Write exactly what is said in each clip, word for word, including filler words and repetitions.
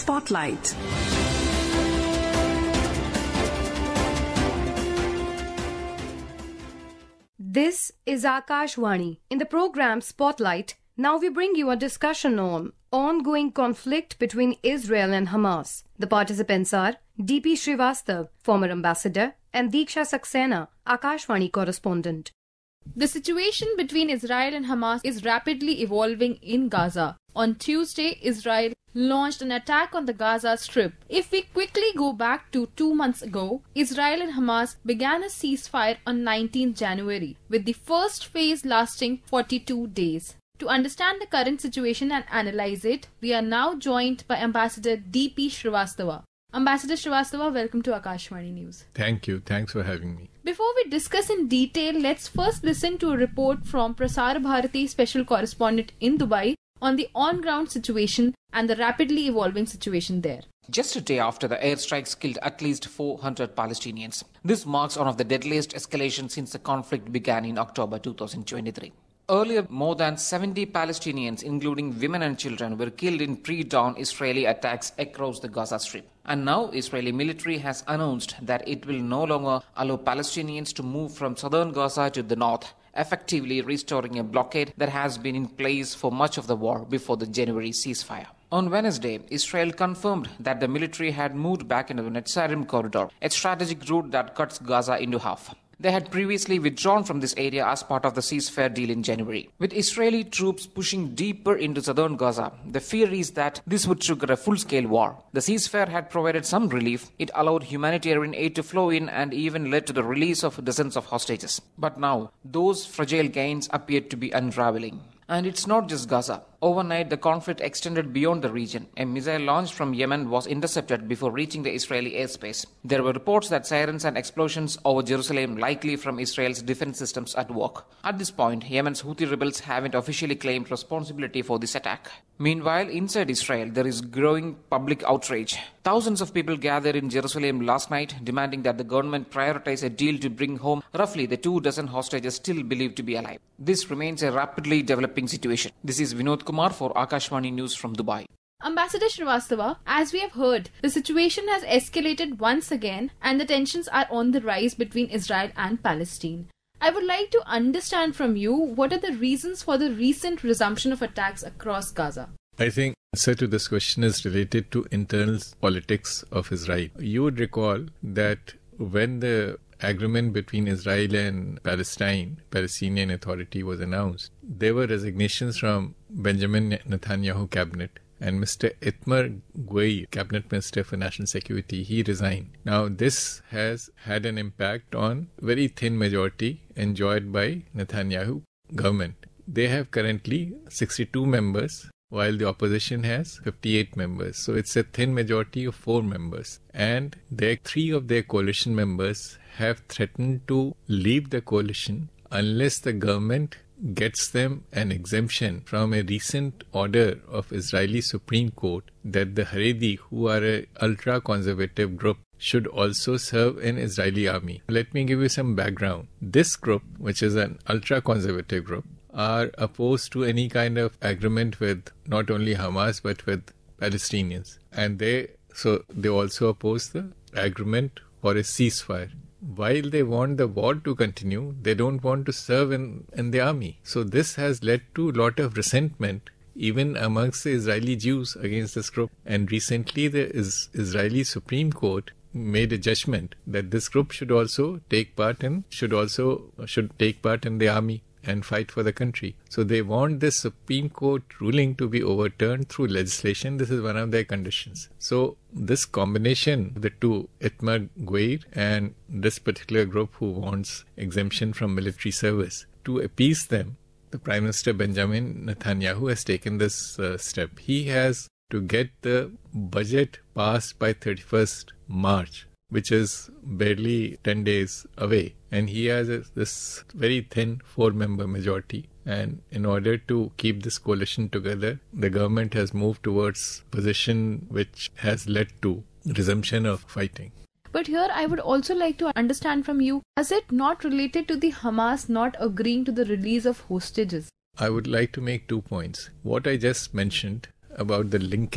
Spotlight. This is Akashvani. In the program Spotlight, now we bring you a discussion on ongoing conflict between Israel and Hamas. The participants are D P Srivastav, former ambassador, and Diksha Saxena, Akashvani correspondent. The situation between Israel and Hamas is rapidly evolving in Gaza. On Tuesday, Israel launched an attack on the Gaza Strip. If we quickly go back to two months ago, Israel and Hamas began a ceasefire on nineteenth January, with the first phase lasting forty-two days. To understand the current situation and analyze it, we are now joined by Ambassador D P Srivastava. Ambassador Srivastava, welcome to Akashvani News. Thank you. Thanks for having me. Before we discuss in detail, let's first listen to a report from Prasar Bharati special correspondent in Dubai on the on-ground situation and the rapidly evolving situation there. Just a day after the airstrikes killed at least four hundred Palestinians. This marks one of the deadliest escalations since the conflict began in October two thousand twenty-three. Earlier, more than seventy Palestinians, including women and children, were killed in pre-dawn Israeli attacks across the Gaza Strip. And now, Israeli military has announced that it will no longer allow Palestinians to move from southern Gaza to the north, effectively restoring a blockade that has been in place for much of the war before the January ceasefire. On Wednesday, Israel confirmed that the military had moved back into the Netzarim corridor, a strategic route that cuts Gaza into half. They had previously withdrawn from this area as part of the ceasefire deal in January. With Israeli troops pushing deeper into southern Gaza, the fear is that this would trigger a full-scale war. The ceasefire had provided some relief. It allowed humanitarian aid to flow in and even led to the release of dozens of hostages. But now, those fragile gains appear to be unraveling. And it's not just Gaza. Overnight, the conflict extended beyond the region. A missile launched from Yemen was intercepted before reaching the Israeli airspace. There were reports that sirens and explosions over Jerusalem, likely from Israel's defense systems, at work. At this point, Yemen's Houthi rebels haven't officially claimed responsibility for this attack. Meanwhile, inside Israel, there is growing public outrage. Thousands of people gathered in Jerusalem last night, demanding that the government prioritize a deal to bring home roughly the two dozen hostages still believed to be alive. This remains a rapidly developing situation. This is Vinod Kumar for Akashvani News from Dubai. Ambassador Srivastava, as we have heard, the situation has escalated once again and the tensions are on the rise between Israel and Palestine. I would like to understand from you what are the reasons for the recent resumption of attacks across Gaza. I think the answer to this question is related to internal politics of Israel. You would recall that when the agreement between Israel and Palestine, Palestinian Authority, was announced, there were resignations from Benjamin Netanyahu cabinet. And Mister Itamar Ben-Gvir, Cabinet Minister for National Security, he resigned. Now, this has had an impact on very thin majority enjoyed by Netanyahu government. They have currently sixty-two members, while the opposition has fifty-eight members. So it's a thin majority of four members. And their, three of their coalition members have threatened to leave the coalition unless the government gets them an exemption from a recent order of Israeli Supreme Court that the Haredi, who are an ultra-conservative group, should also serve in Israeli army. Let me give you some background. This group, which is an ultra-conservative group, are opposed to any kind of agreement with not only Hamas but with Palestinians. And they, so they also oppose the agreement for a ceasefire. While they want the war to continue, they don't want to serve in, in the army. So this has led to a lot of resentment even amongst the Israeli Jews against this group. And recently the is, Israeli Supreme Court made a judgment that this group should also take part in, should also should take part in the army and fight for the country. So they want this Supreme Court ruling to be overturned through legislation. This is one of their conditions. So this combination, the two, Itamar Ben-Gvir and this particular group who wants exemption from military service, to appease them, the Prime Minister Benjamin Netanyahu has taken this uh, step. He has to get the budget passed by thirty-first March, which is barely ten days away. And he has a, this very thin four-member majority. And in order to keep this coalition together, the government has moved towards a position which has led to resumption of fighting. But here I would also like to understand from you, is it not related to the Hamas not agreeing to the release of hostages? I would like to make two points. What I just mentioned about the linkage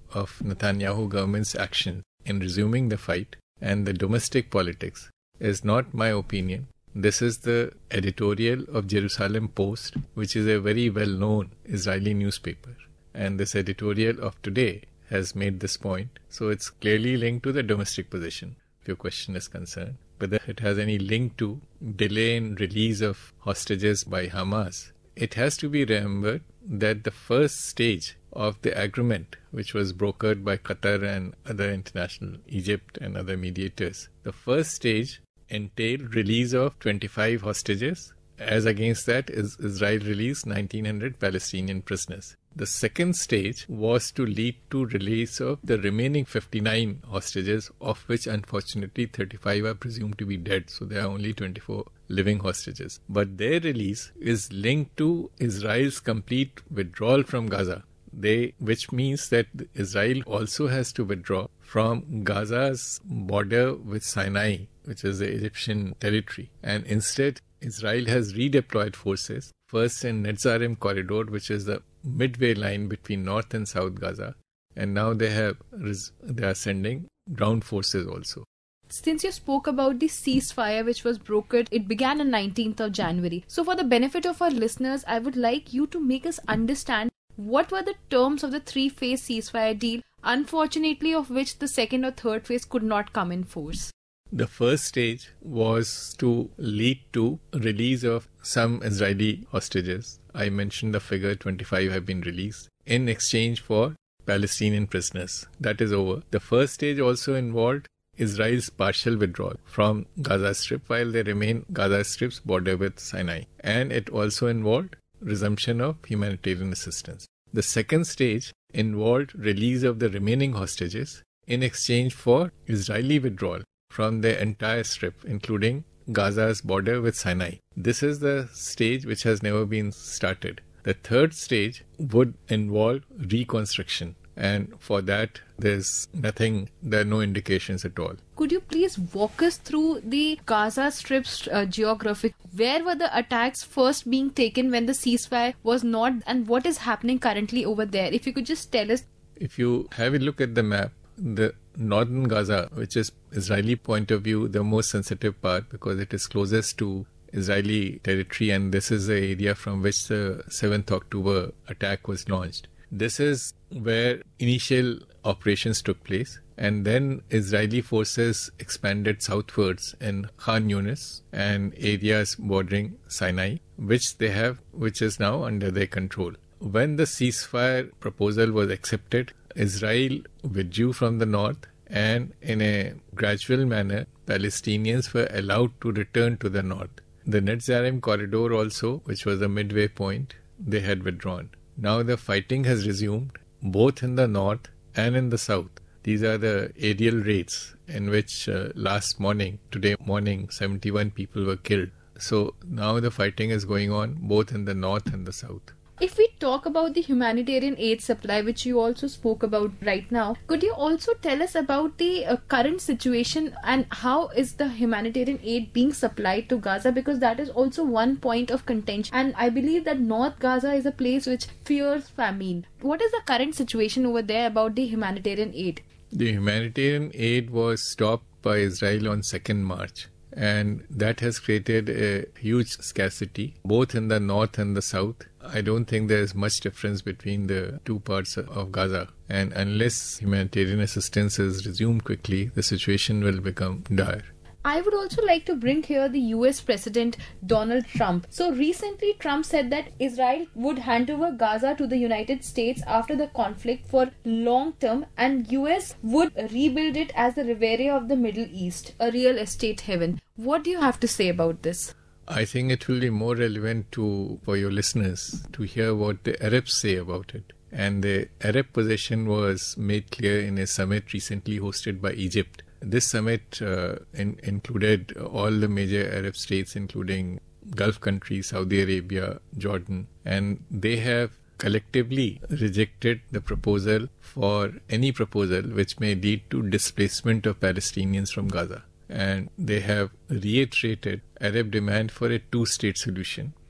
of Netanyahu government's action in resuming the fight and the domestic politics is not my opinion. This is the editorial of Jerusalem Post, which is a very well-known Israeli newspaper. And this editorial of today has made this point. So it's clearly linked to the domestic position, if your question is concerned. Whether it has any link to delay in release of hostages by Hamas, it has to be remembered that the first stage of the agreement, which was brokered by Qatar and other international, Egypt and other mediators, the first stage entailed release of twenty-five hostages. As against that, is Israel released nineteen hundred Palestinian prisoners. The second stage was to lead to release of the remaining fifty-nine hostages, of which unfortunately thirty-five are presumed to be dead, so there are only twenty-four living hostages. But their release is linked to Israel's complete withdrawal from Gaza. They, which means that Israel also has to withdraw from Gaza's border with Sinai, which is the Egyptian territory, and instead Israel has redeployed forces, first in Netzarim corridor, which is the midway line between North and South Gaza, and now they have they are sending ground forces also. Since you spoke about the ceasefire which was brokered, it began on nineteenth of January. So for the benefit of our listeners, I would like you to make us understand what were the terms of the three-phase ceasefire deal, unfortunately of which the second or third phase could not come in force. The first stage was to lead to release of some Israeli hostages. I mentioned the figure twenty-five have been released in exchange for Palestinian prisoners. That is over. The first stage also involved Israel's partial withdrawal from Gaza Strip while they remain Gaza Strip's border with Sinai. And it also involved resumption of humanitarian assistance. The second stage involved release of the remaining hostages in exchange for Israeli withdrawal from the entire strip, including Gaza's border with Sinai. This is the stage which has never been started. The third stage would involve reconstruction, and for that there's nothing, there are no indications at all. Could you please walk us through the Gaza Strip's uh, geography? Where were the attacks first being taken when the ceasefire was not, and what is happening currently over there? If you could just tell us. If you have a look at the map, the northern Gaza, which is Israeli point of view the most sensitive part because it is closest to Israeli territory, and this is the area from which the seventh of October attack was launched. This is where initial operations took place, and then Israeli forces expanded southwards in Khan Yunis and areas bordering Sinai, which they have, which is now under their control. When the ceasefire proposal was accepted, Israel withdrew from the north, and in a gradual manner, Palestinians were allowed to return to the north. The Netzarim corridor also, which was a midway point, they had withdrawn. Now the fighting has resumed both in the north and in the south. These are the aerial raids in which uh, last morning, today morning, seventy-one people were killed. So now the fighting is going on both in the north and the south. If we talk about the humanitarian aid supply, which you also spoke about right now, could you also tell us about the uh, current situation and how is the humanitarian aid being supplied to Gaza? Because that is also one point of contention. And I believe that North Gaza is a place which fears famine. What is the current situation over there about the humanitarian aid? The humanitarian aid was stopped by Israel on second March. And that has created a huge scarcity, both in the north and the south. I don't think there is much difference between the two parts of Gaza. And unless humanitarian assistance is resumed quickly, the situation will become dire. I would also like to bring here the U S President Donald Trump. So recently Trump said that Israel would hand over Gaza to the United States after the conflict for long term, and U S would rebuild it as the Riviera of the Middle East, a real estate heaven. What do you have to say about this? I think it will be more relevant to for your listeners to hear what the Arabs say about it. And the Arab position was made clear in a summit recently hosted by Egypt. This summit uh, in, included all the major Arab states, including Gulf countries, Saudi Arabia, Jordan, and they have collectively rejected the proposal for any proposal which may lead to displacement of Palestinians from Gaza. And they have reiterated Arab demand for a two-state solution.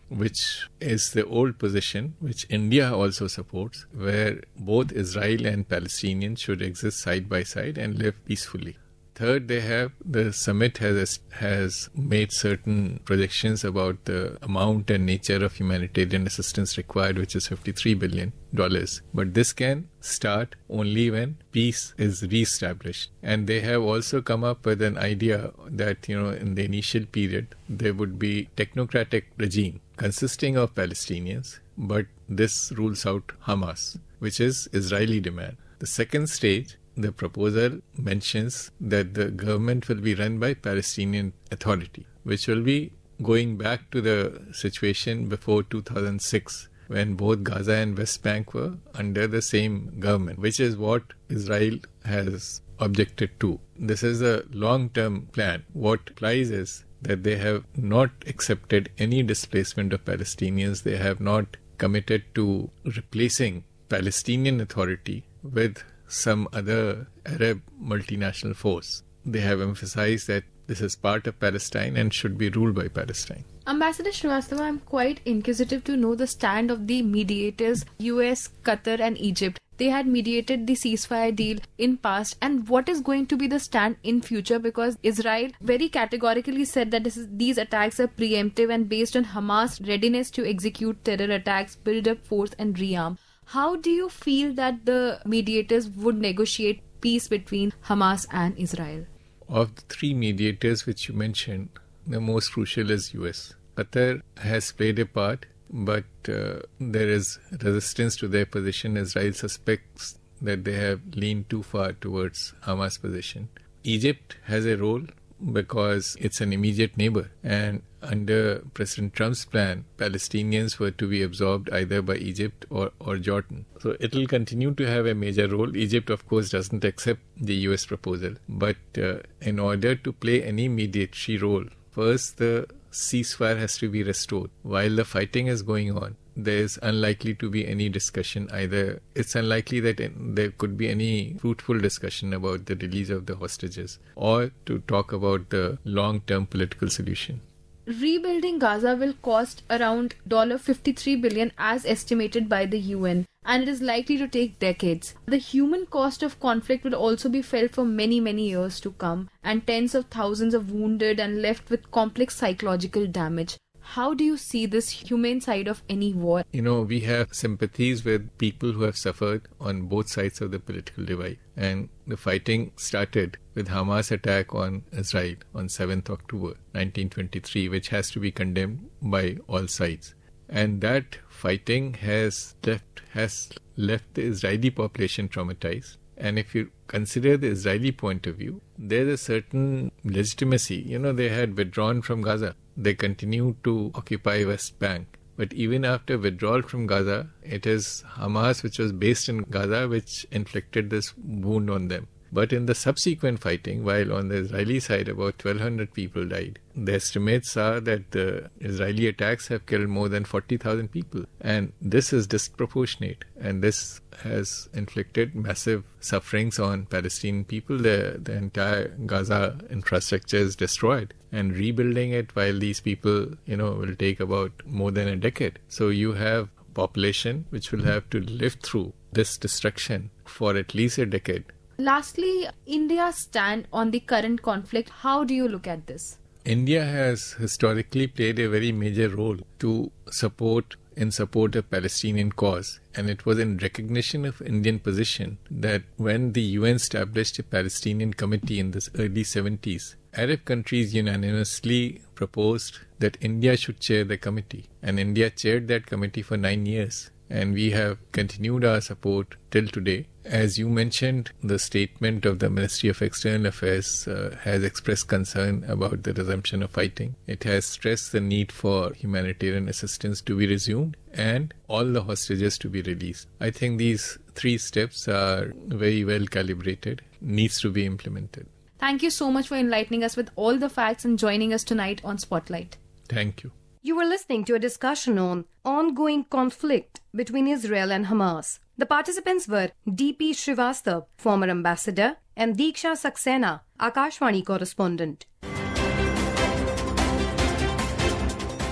which is the old position, which India also supports, where both Israel and Palestinians should exist side by side and live peacefully. Third, they have the summit has has made certain projections about the amount and nature of humanitarian assistance required, which is fifty-three billion dollars. But this can start only when peace is reestablished. And they have also come up with an idea that, you know, in the initial period, there would be technocratic regime consisting of Palestinians, but this rules out Hamas, which is Israeli demand. The second stage, the proposal mentions that the government will be run by Palestinian Authority, which will be going back to the situation before two thousand six, when both Gaza and West Bank were under the same government, which is what Israel has objected to. This is a long-term plan. What implies is that they have not accepted any displacement of Palestinians. They have not committed to replacing Palestinian Authority with some other Arab multinational force. They have emphasized that this is part of Palestine and should be ruled by Palestine. Ambassador Srivastava, I'm quite inquisitive to know the stand of the mediators, U S, Qatar and Egypt. They had mediated the ceasefire deal in past, and what is going to be the stand in future, because Israel very categorically said that this is, these attacks are preemptive and based on Hamas' readiness to execute terror attacks, build up force and rearm. How do you feel that the mediators would negotiate peace between Hamas and Israel? Of the three mediators which you mentioned, the most crucial is U S. Qatar has played a part, but uh, there is resistance to their position. Israel suspects that they have leaned too far towards Hamas' position. Egypt has a role because it's an immediate neighbor, and under President Trump's plan, Palestinians were to be absorbed either by Egypt or, or Jordan. So it will continue to have a major role. Egypt, of course, doesn't accept the U S proposal. But uh, in order to play any mediatory role, first the ceasefire has to be restored. While the fighting is going on, there is unlikely to be any discussion either. It's unlikely that there could be any fruitful discussion about the release of the hostages or to talk about the long-term political solution. Rebuilding Gaza will cost around fifty-three billion dollars as estimated by the U N, and it is likely to take decades. The human cost of conflict will also be felt for many, many years to come, and tens of thousands of wounded and left with complex psychological damage. How do you see this humane side of any war? You know, we have sympathies with people who have suffered on both sides of the political divide. And the fighting started with Hamas' attack on Israel on seventh of October nineteen twenty-three, which has to be condemned by all sides. And that fighting has left, has left the Israeli population traumatized. And if you consider the Israeli point of view, there's a certain legitimacy. You know, they had withdrawn from Gaza. They continue to occupy West Bank. But even after withdrawal from Gaza, it is Hamas, which was based in Gaza, which inflicted this wound on them. But in the subsequent fighting, while on the Israeli side about twelve hundred people died, the estimates are that the Israeli attacks have killed more than forty thousand people. And this is disproportionate. And this has inflicted massive sufferings on Palestinian people. The, the entire Gaza infrastructure is destroyed. And rebuilding it while these people, you know, will take about more than a decade. So you have population which will have to live through this destruction for at least a decade. Lastly, India's stand on the current conflict. How do you look at this? India has historically played a very major role to support in support of Palestinian cause, and it was in recognition of Indian position that when the U N established a Palestinian committee in the early seventies, Arab countries unanimously proposed that India should chair the committee, and India chaired that committee for nine years. And we have continued our support till today. As you mentioned, the statement of the Ministry of External Affairs uh, has expressed concern about the resumption of fighting. It has stressed the need for humanitarian assistance to be resumed and all the hostages to be released. I think these three steps are very well calibrated, needs to be implemented. Thank you so much for enlightening us with all the facts and joining us tonight on Spotlight. Thank you. You were listening to a discussion on ongoing conflict between Israel and Hamas. The participants were D P Srivastava, former ambassador, and Diksha Saxena, Akashvani correspondent.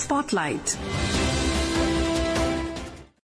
Spotlight.